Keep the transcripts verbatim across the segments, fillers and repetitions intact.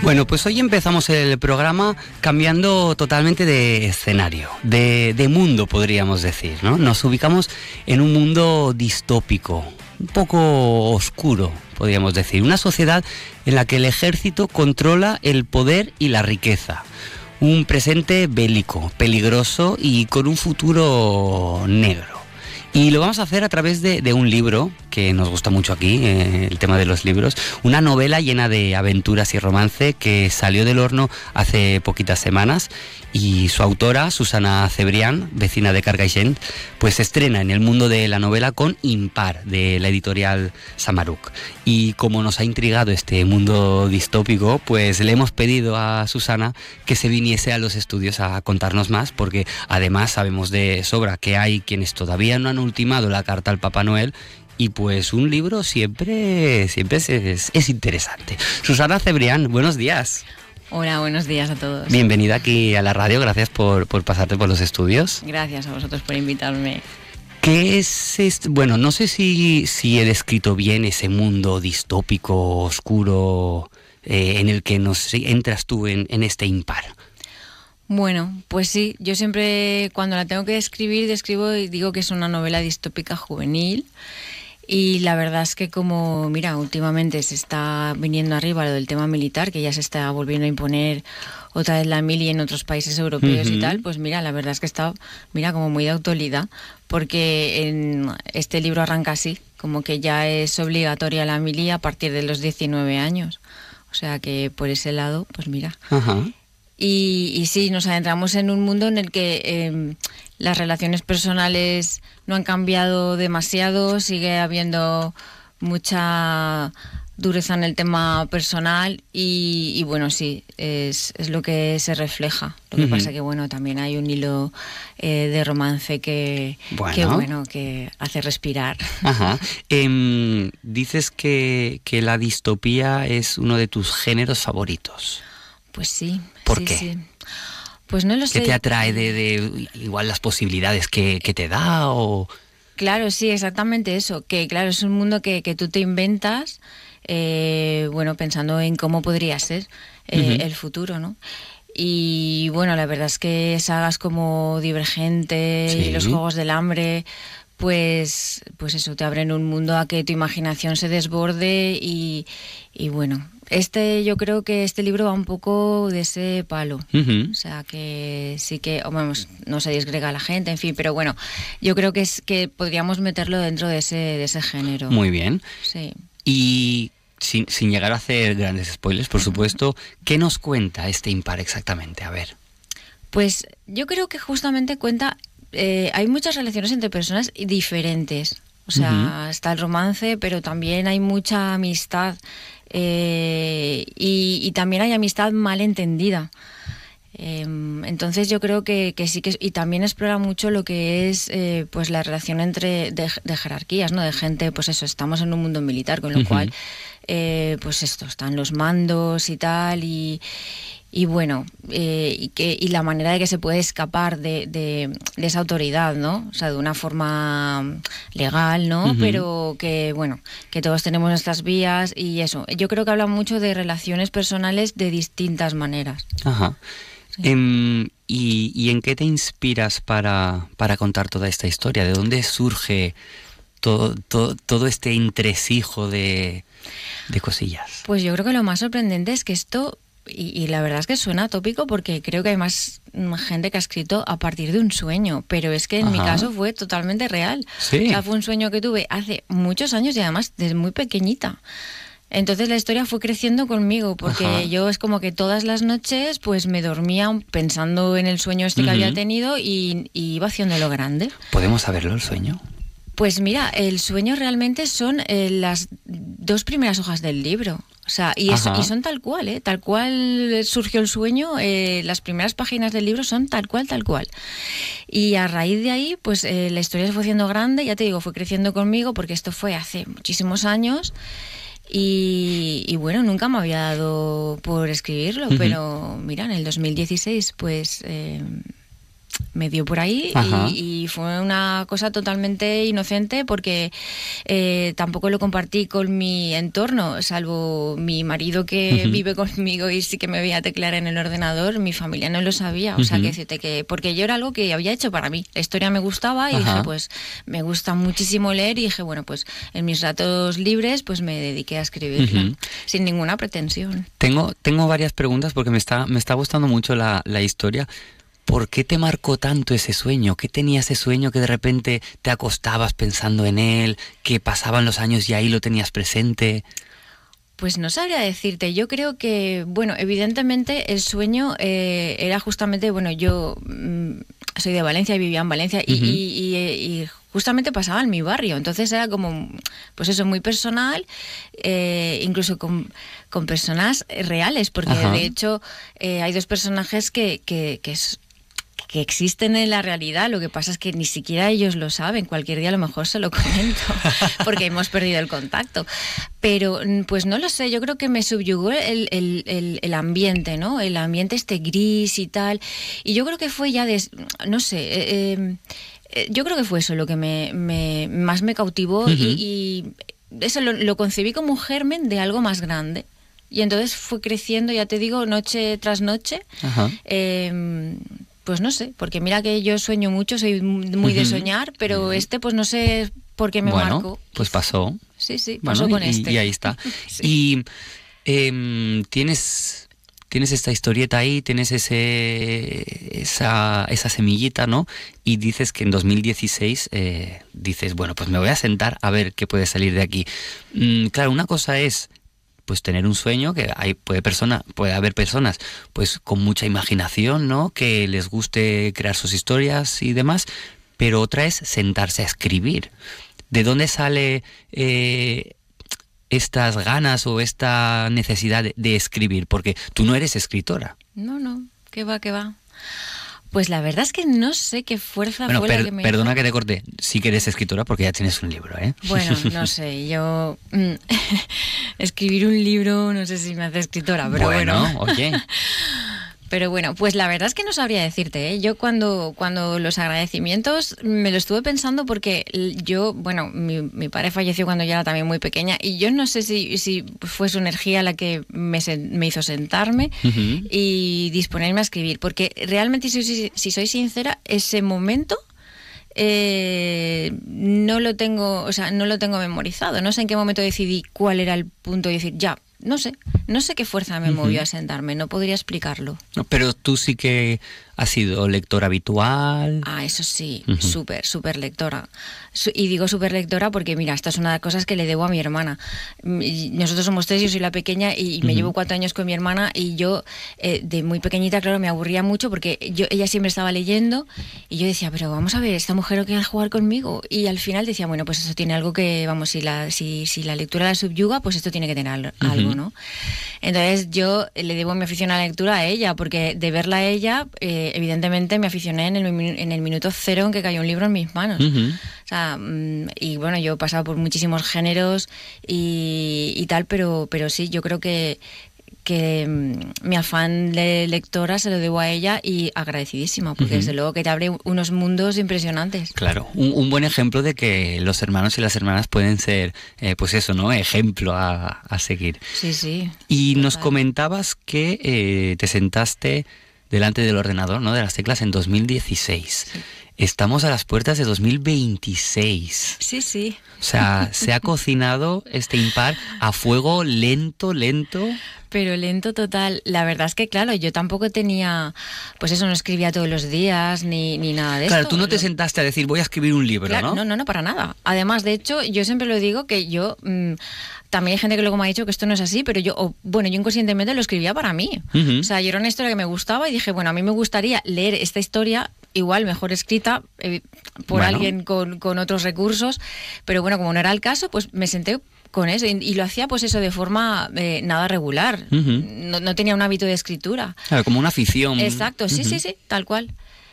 Bueno, pues hoy empezamos el programa cambiando totalmente de escenario, de, de mundo podríamos decir, ¿no? Nos ubicamos en un mundo distópico, un poco oscuro, podríamos decir. Una sociedad en la que el ejército controla el poder y la riqueza. Un presente bélico, peligroso y con un futuro negro. Y lo vamos a hacer a través de, de un libro que nos gusta mucho aquí, eh, el tema de los libros. Una novela llena de aventuras y romance que salió del horno hace poquitas semanas y su autora, Susana Cebrián, vecina de Carcaixent, pues estrena en el mundo de la novela con Impar, de la editorial Samaruk. Y como nos ha intrigado este mundo distópico, pues le hemos pedido a Susana que se viniese a los estudios a contarnos más, porque además sabemos de sobra que hay quienes todavía no han ultimado la carta al Papá Noel. Y pues un libro siempre, siempre es, es, es interesante. Susana Cebrián, buenos días. Hola, buenos días a todos. Bienvenida aquí a la radio, gracias por, por pasarte por los estudios. Gracias a vosotros por invitarme. ¿Qué es esto? Bueno, no sé si, si he descrito bien ese mundo distópico, oscuro, eh, en el que nos entras tú en, en este impar. Bueno, pues sí, yo siempre cuando la tengo que describir, describo y digo que es una novela distópica juvenil. Y la verdad es que como, mira, últimamente se está viniendo arriba lo del tema militar, que ya se está volviendo a imponer otra vez la mili en otros países europeos uh-huh. y tal, pues mira, la verdad es que está, mira, como muy de actualidad, porque en este libro arranca así, como que ya es obligatoria la mili a partir de los diecinueve años. O sea que por ese lado, pues mira. Uh-huh. Y, y sí, nos adentramos en un mundo en el que eh, las relaciones personales no han cambiado demasiado, sigue habiendo mucha dureza en el tema personal y, y bueno, sí, es, es lo que se refleja. Lo que uh-huh. pasa que, bueno, también hay un hilo eh, de romance que bueno. que, bueno, que hace respirar. Ajá. Eh, dices que, que la distopía es uno de tus géneros favoritos. Pues sí. ¿Por sí, qué? Sí. Pues no lo sé. ¿Qué te atrae de, de igual las posibilidades que, que te da o...? Claro, sí, exactamente eso. Que claro, es un mundo que, que tú te inventas, eh, bueno, pensando en cómo podría ser eh, uh-huh. el futuro, ¿no? Y bueno, la verdad es que sagas como Divergente sí. y Los Juegos del Hambre, pues, pues eso, te abren un mundo a que tu imaginación se desborde y, y bueno... Este, yo creo que este libro va un poco de ese palo. Uh-huh. O sea, que sí que, vamos, no se disgrega a la gente, en fin, pero bueno, yo creo que es que podríamos meterlo dentro de ese, de ese género. Muy bien. Sí. Y sin, sin llegar a hacer grandes spoilers, por supuesto, ¿qué nos cuenta este impar exactamente? A ver. Pues yo creo que justamente cuenta, eh, hay muchas relaciones entre personas diferentes. O sea, uh-huh. está el romance, pero también hay mucha amistad. Eh, y, y también hay amistad mal entendida. Eh, entonces yo creo que, que sí que... Y también explora mucho lo que es eh, pues la relación entre de, de jerarquías, ¿no? De gente, pues eso, estamos en un mundo militar, con lo uh-huh. cual, eh, pues esto, están los mandos y tal, y... Y bueno, eh, y, que, y la manera de que se puede escapar de, de, de esa autoridad, ¿no? O sea, de una forma legal, ¿no? Uh-huh. Pero que, bueno, que todos tenemos nuestras vías y eso. Yo creo que habla mucho de relaciones personales de distintas maneras. Ajá. Sí. Eh, ¿y, ¿Y en qué te inspiras para, para contar toda esta historia? ¿De dónde surge todo, todo, todo este entresijo de, de cosillas? Pues yo creo que lo más sorprendente es que esto... Y, y la verdad es que suena tópico porque creo que hay más gente que ha escrito a partir de un sueño, pero es que en Ajá. mi caso fue totalmente real. Sí. O sea, fue un sueño que tuve hace muchos años y además desde muy pequeñita. Entonces la historia fue creciendo conmigo porque Ajá. yo es como que todas las noches pues me dormía pensando en el sueño este uh-huh. que había tenido y, y iba haciéndolo grande. ¿Podemos saberlo el sueño? Pues mira, el sueño realmente son eh, las dos primeras hojas del libro. O sea, y, eso, y son tal cual, ¿eh? Tal cual surgió el sueño, eh, las primeras páginas del libro son tal cual, tal cual. Y a raíz de ahí, pues eh, la historia se fue haciendo grande, ya te digo, fue creciendo conmigo, porque esto fue hace muchísimos años. Y, y bueno, nunca me había dado por escribirlo, uh-huh. pero mira, en el dos mil dieciséis, pues... Eh, me dio por ahí y, y fue una cosa totalmente inocente porque eh, tampoco lo compartí con mi entorno, salvo mi marido que uh-huh. vive conmigo y sí que me veía teclear en el ordenador, mi familia no lo sabía, o uh-huh. sea, que decirte que, porque yo era algo que había hecho para mí, la historia me gustaba y uh-huh. dije, pues me gusta muchísimo leer y dije, bueno, pues en mis ratos libres pues me dediqué a escribirla, uh-huh. sin ninguna pretensión. Tengo, tengo varias preguntas porque me está, me está gustando mucho la, la historia. ¿Por qué te marcó tanto ese sueño? ¿Qué tenía ese sueño que de repente te acostabas pensando en él, que pasaban los años y ahí lo tenías presente? Pues no sabría decirte. Yo creo que, bueno, evidentemente el sueño eh, era justamente, bueno, yo mmm, soy de Valencia y vivía en Valencia y, uh-huh. y, y, y justamente pasaba en mi barrio. Entonces era como, pues eso, muy personal, eh, incluso con, con personas reales, porque uh-huh. de hecho eh, hay dos personajes que, que, que es... que existen en la realidad, lo que pasa es que ni siquiera ellos lo saben, cualquier día a lo mejor se lo comento, porque hemos perdido el contacto, pero pues no lo sé, yo creo que me subyugó el, el, el, el ambiente, ¿no? El ambiente este gris y tal, y yo creo que fue ya, de, no sé, eh, eh, yo creo que fue eso lo que me, me más me cautivó uh-huh. y, y eso lo, lo concebí como un germen de algo más grande. Y entonces fue creciendo, ya te digo, noche tras noche, uh-huh. eh, pues no sé, porque mira que yo sueño mucho, soy muy de soñar, pero uh-huh. este pues no sé por qué me bueno, marcó. Pues pasó. Sí, sí, pasó bueno, con y, este. Y ahí está. sí. Y eh, tienes, tienes esta historieta ahí, tienes ese esa, esa semillita, ¿no? Y dices que en dos mil dieciséis eh, dices, bueno, pues me voy a sentar a ver qué puede salir de aquí. Mm, claro, una cosa es pues tener un sueño, que hay puede persona puede haber personas pues con mucha imaginación, ¿no? Que les guste crear sus historias y demás, pero otra es sentarse a escribir. ¿De dónde sale eh, estas ganas o esta necesidad de, de escribir? Porque tú no eres escritora. No, no, qué va, qué va. Pues la verdad es que no sé qué fuerza bueno, fue per, la que me perdona hizo. que te corté, sí que eres escritora porque ya tienes un libro, ¿eh? Bueno, no sé, yo mm, escribir un libro no sé si me hace escritora, pero bueno. Bueno, oye. Pero bueno, pues la verdad es que no sabría decirte, ¿eh? Yo cuando, cuando los agradecimientos me lo estuve pensando porque yo, bueno, mi, mi padre falleció cuando yo era también muy pequeña y yo no sé si, si fue su energía la que me, me hizo sentarme uh-huh. y disponerme a escribir, porque realmente, si, si, si soy sincera, ese momento eh, no lo tengo, o sea, no lo tengo memorizado, no sé en qué momento decidí cuál era el punto de decir, ya, no sé, no sé qué fuerza me uh-huh. movió a sentarme, no podría explicarlo. No, pero tú sí que has sido lectora habitual. Ah, eso sí, uh-huh. súper, súper lectora. Y digo súper lectora porque, mira, esta es una de las cosas que le debo a mi hermana. Nosotros somos tres, yo soy la pequeña y me uh-huh. llevo cuatro años con mi hermana y yo, eh, de muy pequeñita, claro, me aburría mucho porque yo, ella siempre estaba leyendo y yo decía, pero vamos a ver, esta mujer no quiere jugar conmigo. Y al final decía, bueno, pues eso tiene algo que, vamos, si la, si, si la lectura la subyuga, pues esto tiene que tener algo, uh-huh. ¿no? Entonces yo le debo mi afición a la lectura a ella, porque de verla a ella, eh, evidentemente me aficioné en el, en el minuto cero en que cayó un libro en mis manos. Uh-huh. O sea, y bueno, yo he pasado por muchísimos géneros y, y tal, pero, pero sí, yo creo que que mi afán de lectora se lo debo a ella y agradecidísima, porque uh-huh. desde luego que te abre unos mundos impresionantes. Claro, un, un buen ejemplo de que los hermanos y las hermanas pueden ser, eh, pues eso, ¿no? Ejemplo a, a seguir. Sí, sí. Y total. Nos comentabas que eh, te sentaste delante del ordenador, ¿no? De las teclas en dos mil dieciséis. Sí. Estamos a las puertas de dos mil veintiséis. Sí, sí. O sea, se ha cocinado este impar a fuego lento, lento. Pero lento total. La verdad es que, claro, yo tampoco tenía, pues eso, no escribía todos los días ni, ni nada de eso. Claro, tú no te lo... sentaste a decir, voy a escribir un libro, claro, ¿no? No, no, no, para nada. Además, de hecho, yo siempre lo digo que yo... Mmm, también hay gente que luego me ha dicho que esto no es así, pero yo, oh, bueno, yo inconscientemente lo escribía para mí. Uh-huh. O sea, yo era una historia que me gustaba y dije, bueno, a mí me gustaría leer esta historia igual mejor escrita eh, por bueno. alguien con, con otros recursos, pero bueno, como no era el caso, pues me senté con eso y, y lo hacía pues eso de forma eh, nada regular. Uh-huh. no, no tenía un hábito de escritura. Claro, como una afición. Exacto, sí, uh-huh. sí, sí, tal cual.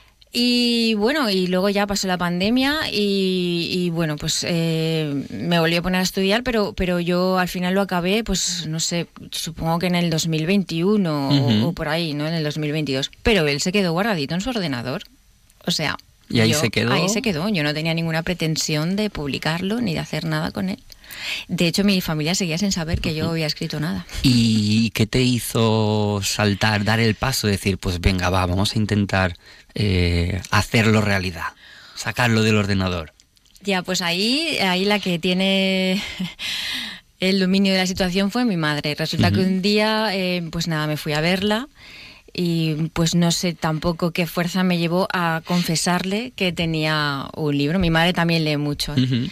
Y bueno, y luego ya pasó la pandemia y, y bueno, pues eh, me volví a poner a estudiar, pero, pero yo al final lo acabé, pues no sé, supongo que en el dos mil veintiuno uh-huh. o, o por ahí, ¿no? En el dos mil veintidós. Pero él se quedó guardadito en su ordenador. O sea, ¿y ahí yo, se quedó? Ahí se quedó. Yo no tenía ninguna pretensión de publicarlo ni de hacer nada con él. De hecho, mi familia seguía sin saber que yo había escrito nada. ¿Y qué te hizo saltar, dar el paso, decir, pues venga, va, vamos a intentar eh, hacerlo realidad, sacarlo del ordenador? Ya, pues ahí, ahí la que tiene el dominio de la situación fue mi madre. Resulta uh-huh. que un día, eh, pues nada, me fui a verla y pues no sé tampoco qué fuerza me llevó a confesarle que tenía un libro. Mi madre también lee mucho, ¿eh? Uh-huh.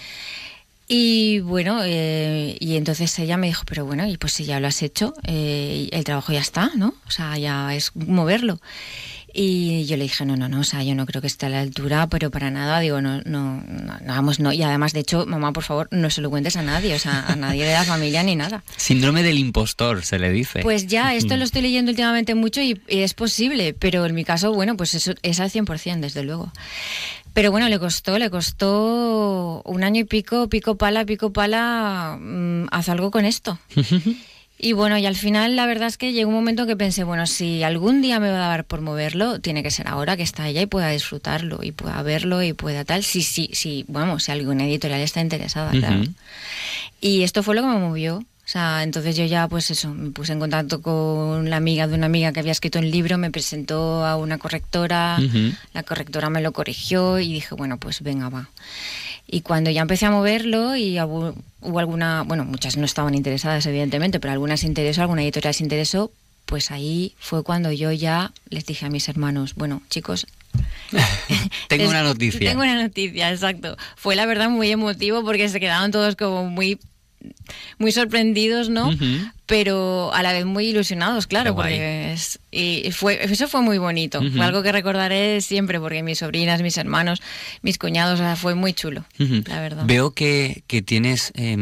Y bueno, eh, y entonces ella me dijo, pero bueno, y pues si ya lo has hecho, eh, el trabajo ya está, ¿no? O sea, ya es moverlo. Y yo le dije, no, no, no, o sea, yo no creo que esté a la altura, pero para nada, digo, no, no, no, vamos, no. Y además, de hecho, mamá, por favor, no se lo cuentes a nadie, o sea, a nadie de la familia ni nada. Síndrome del impostor, se le dice. Pues ya, esto lo estoy leyendo últimamente mucho y, y es posible, pero en mi caso, bueno, pues eso es al cien por ciento, desde luego. Pero bueno, le costó, le costó un año y pico, pico pala, pico pala, mmm, haz algo con esto. Y bueno, y al final la verdad es que llegó un momento que pensé, bueno, si algún día me va a dar por moverlo, tiene que ser ahora que está ella y pueda disfrutarlo y pueda verlo y pueda tal, si, si, si, bueno, si alguna editorial está interesada, uh-huh. claro. Y esto fue lo que me movió. O sea, entonces yo ya, pues eso, me puse en contacto con la amiga de una amiga que había escrito un libro, me presentó a una correctora, uh-huh. la correctora me lo corrigió y dije, bueno, pues venga, va. Y cuando ya empecé a moverlo y hubo, hubo alguna, bueno, muchas no estaban interesadas evidentemente, pero algunas se interesó, alguna editorial se interesó, pues ahí fue cuando yo ya les dije a mis hermanos, bueno, chicos... tengo una noticia. Tengo una noticia, exacto. Fue la verdad muy emotivo porque se quedaron todos como muy... muy sorprendidos, ¿no? Uh-huh. Pero a la vez muy ilusionados, claro, porque es, y fue, eso fue muy bonito. Uh-huh. Fue algo que recordaré siempre porque mis sobrinas, mis hermanos, mis cuñados, o sea, fue muy chulo, uh-huh. la verdad. Veo que, que tienes eh,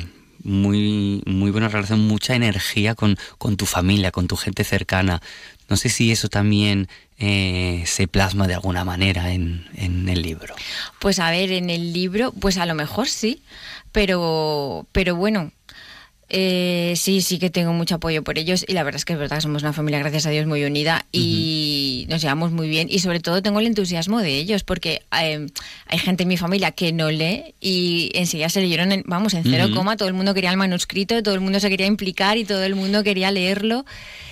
muy, muy buena relación, mucha energía con, con tu familia, con tu gente cercana. No sé si eso también eh, se plasma de alguna manera en, en el libro. Pues a ver, en el libro, pues a lo mejor sí, pero, pero bueno, eh, sí, sí que tengo mucho apoyo por ellos y la verdad es que es verdad, somos una familia, gracias a Dios, muy unida y uh-huh. nos llevamos muy bien y sobre todo tengo el entusiasmo de ellos porque eh, hay gente en mi familia que no lee y enseguida se leyeron, en, vamos, en cero uh-huh. coma, todo el mundo quería el manuscrito, todo el mundo se quería implicar y todo el mundo quería leerlo.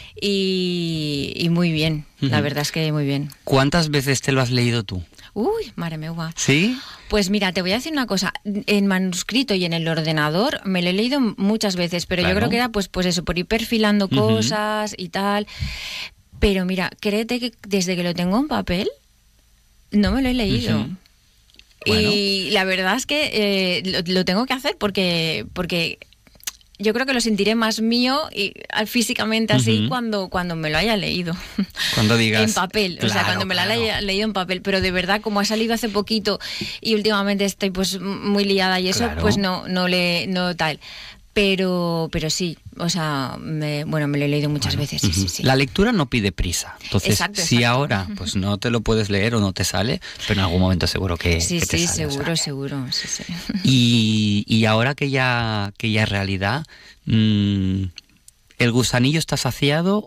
Y, y muy bien, uh-huh. la verdad es que muy bien. ¿Cuántas veces te lo has leído tú? Uy, madre mía. ¿Sí? Pues mira, te voy a decir una cosa. En manuscrito y en el ordenador me lo he leído muchas veces, pero claro. yo creo que era pues, pues eso, por ir perfilando uh-huh. cosas y tal. Pero mira, créete que desde que lo tengo en papel, no me lo he leído. Uh-huh. Bueno. Y la verdad es que eh, lo, lo tengo que hacer porque... porque yo creo que lo sentiré más mío y físicamente así uh-huh. cuando, cuando me lo haya leído. Cuando digas... en papel, claro, o sea, cuando me claro. lo haya leído en papel. Pero de verdad, como ha salido hace poquito y últimamente estoy pues muy liada y eso, claro. pues no, no le... no tal. Pero, pero sí, o sea, me, bueno, me lo he leído muchas bueno, veces. Sí, uh-huh. sí, sí. La lectura no pide prisa. Entonces, exacto, si exacto. ahora pues no te lo puedes leer o no te sale, pero en algún momento seguro que, sí, que te sí, sale. seguro, o sea. seguro. Sí, sí. Y, y ahora que ya, que ya es realidad, mmm, ¿el gusanillo está saciado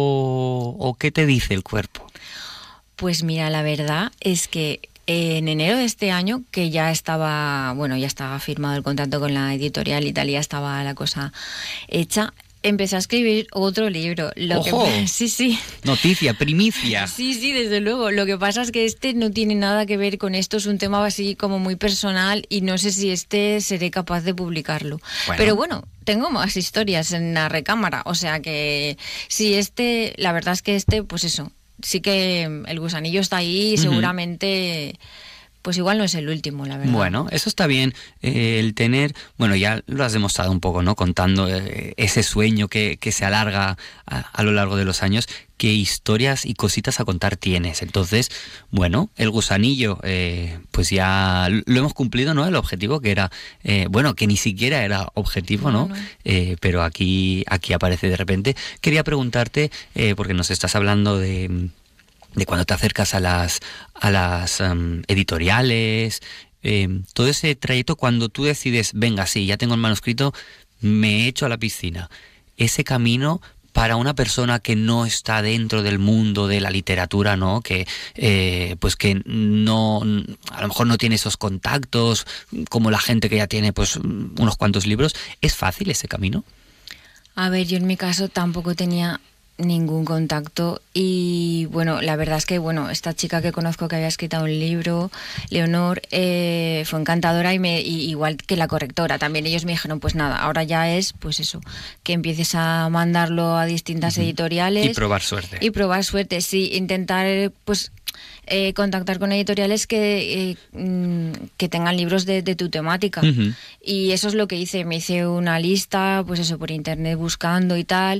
o, o qué te dice el cuerpo? Pues mira, la verdad es que en enero de este año, que ya estaba, bueno, ya estaba firmado el contrato con la editorial y tal, ya estaba la cosa hecha, empecé a escribir otro libro. Lo ¡Ojo! Que, sí, sí. Noticia, primicia. Sí, sí, desde luego. Lo que pasa es que este no tiene nada que ver con esto, es un tema así como muy personal y no sé si este seré capaz de publicarlo. Bueno. Pero bueno, tengo más historias en la recámara, o sea que si este, la verdad es que este, pues eso, sí que el gusanillo está ahí y seguramente... pues igual no es el último, la verdad. Bueno, eso está bien, eh, el tener, bueno, ya lo has demostrado un poco, ¿no? Contando eh, ese sueño que, que se alarga a, a lo largo de los años, qué historias y cositas a contar tienes. Entonces, bueno, el gusanillo, eh, pues ya lo hemos cumplido, ¿no? El objetivo que era, eh, bueno, que ni siquiera era objetivo, ¿no? no, no. Eh, pero aquí, aquí aparece de repente. Quería preguntarte, eh, porque nos estás hablando de... de cuando te acercas a las a las um, editoriales, eh, todo ese trayecto cuando tú decides, venga, sí, ya tengo el manuscrito, me echo a la piscina. Ese camino para una persona que no está dentro del mundo de la literatura, ¿no? Que eh, pues que no, a lo mejor no tiene esos contactos como la gente que ya tiene pues unos cuantos libros. ¿Es fácil ese camino? A ver, yo en mi caso tampoco tenía ningún contacto y bueno, la verdad es que bueno, esta chica que conozco que había escrito un libro, Leonor, eh, fue encantadora y, me, y igual que la correctora también, ellos me dijeron pues nada, ahora ya es pues eso, que empieces a mandarlo a distintas uh-huh. editoriales y probar suerte. Y probar suerte, sí, intentar pues Eh, contactar con editoriales que, eh, que tengan libros de, de tu temática. Uh-huh. Y eso es lo que hice. Me hice una lista, pues eso, por internet buscando y tal.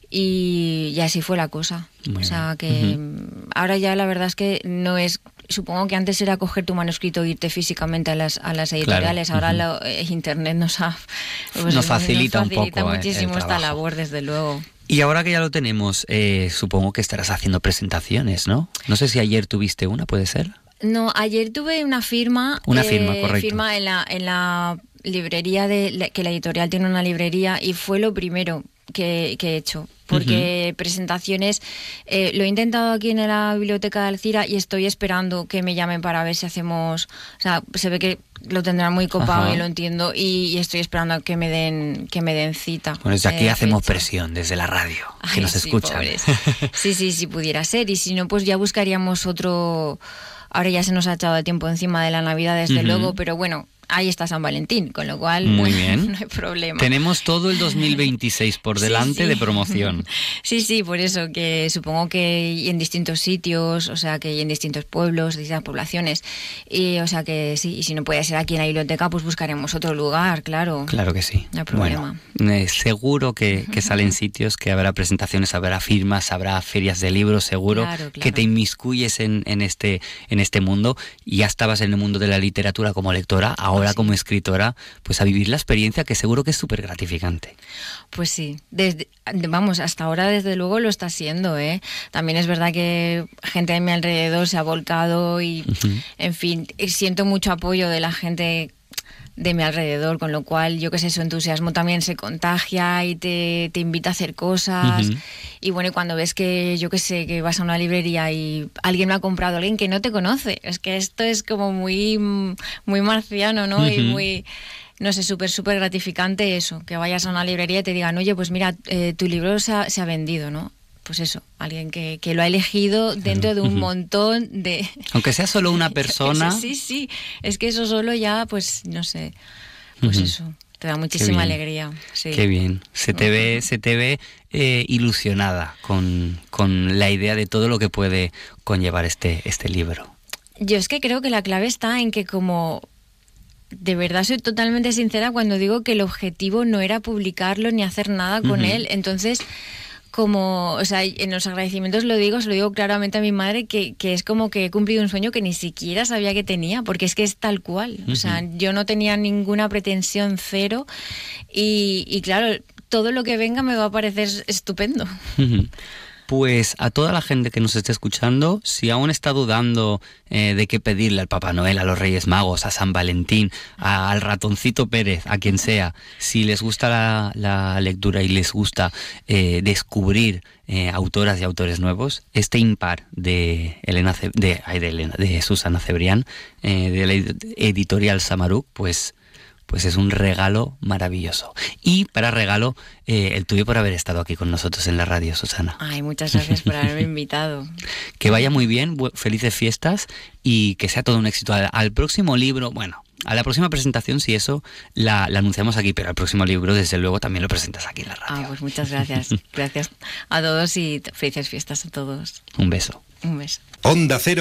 Y, y así fue la cosa. Muy o sea, que uh-huh. ahora ya la verdad es que no es... Supongo que antes era coger tu manuscrito e irte físicamente a las, a las editoriales. Claro. Ahora uh-huh. lo, eh, internet nos, ha, pues, nos facilita, nos facilita un poco muchísimo el esta labor, desde luego. Y ahora que ya lo tenemos, eh, supongo que estarás haciendo presentaciones, ¿no? No sé si ayer tuviste una, ¿puede ser? No, ayer tuve una firma. Una firma, eh, correcto. Firma en la, en la librería, de la, que la editorial tiene una librería y fue lo primero que, que he hecho. Porque uh-huh. presentaciones, eh, lo he intentado aquí en la biblioteca de Alcira y estoy esperando que me llamen para ver si hacemos, o sea, se ve que lo tendrán muy copado. Ajá. Y lo entiendo y, y estoy esperando a que me den que me den cita. Bueno, desde aquí eh, hacemos fecha. Presión desde la radio, que Ay, nos sí, escuchan. Pobres. Sí, sí, sí pudiera ser y si no pues ya buscaríamos otro. Ahora ya se nos ha echado el tiempo encima de la Navidad desde uh-huh. luego, pero bueno. Ahí está San Valentín, con lo cual muy bien. No hay problema. Tenemos todo el dos mil veintiséis por delante sí, sí. de promoción. Sí, sí, por eso que supongo que en distintos sitios, o sea, que en distintos pueblos, distintas poblaciones, y o sea que sí, y si no puede ser aquí en la biblioteca, pues buscaremos otro lugar, claro. Claro que sí. No hay problema. Bueno, eh, seguro que, que salen sitios, que habrá presentaciones, habrá firmas, habrá ferias de libros, seguro claro, claro. que te inmiscuyes en, en este en este mundo. Ya estabas en el mundo de la literatura como lectora, ahora Ahora sí. como escritora, pues a vivir la experiencia que seguro que es súper gratificante. Pues sí, desde, vamos, hasta ahora desde luego lo está siendo, ¿eh? También es verdad que gente de mi alrededor se ha volcado y, uh-huh. en fin, siento mucho apoyo de la gente de mi alrededor, con lo cual, yo qué sé, su entusiasmo también se contagia y te, te invita a hacer cosas. Uh-huh. Y bueno, y cuando ves que, yo qué sé, que vas a una librería y alguien lo ha comprado, alguien que no te conoce, es que esto es como muy, muy marciano, ¿no? Uh-huh. Y muy, no sé, súper, súper gratificante eso, que vayas a una librería y te digan, oye, pues mira, eh, tu libro se ha, se ha vendido, ¿no? Pues eso, alguien que, que lo ha elegido dentro de un uh-huh. montón de... Aunque sea solo una persona... Sí, sí, es que eso solo ya, pues, no sé, pues uh-huh. eso, te da muchísima alegría. Sí. Qué bien, se te uh-huh. ve, se te ve eh, ilusionada con, con la idea de todo lo que puede conllevar este, este libro. Yo es que creo que la clave está en que como... De verdad soy totalmente sincera cuando digo que el objetivo no era publicarlo ni hacer nada con uh-huh. él, entonces... Como, o sea, en los agradecimientos lo digo, se lo digo claramente a mi madre, que, que es como que he cumplido un sueño que ni siquiera sabía que tenía, porque es que es tal cual. Uh-huh. O sea, yo no tenía ninguna pretensión, cero, y, y claro, todo lo que venga me va a parecer estupendo. Uh-huh. Pues a toda la gente que nos esté escuchando, si aún está dudando eh, de qué pedirle al Papá Noel, a los Reyes Magos, a San Valentín, a, al ratoncito Pérez, a quien sea, si les gusta la, la lectura y les gusta eh, descubrir eh, autoras y autores nuevos, este impar de Elena Ce- de, ay, de, Elena, de Susana Cebrián, eh, de la editorial Samarúk, pues... pues es un regalo maravilloso. Y para regalo, eh, el tuyo por haber estado aquí con nosotros en la radio, Susana. Ay, muchas gracias por haberme invitado. Que vaya muy bien, bu- felices fiestas y que sea todo un éxito. Al, al próximo libro, bueno, a la próxima presentación, si eso, la, la anunciamos aquí, pero al próximo libro, desde luego, también lo presentas aquí en la radio. Ah, pues muchas gracias. Gracias a todos y felices fiestas a todos. Un beso. Un beso. Onda Cero.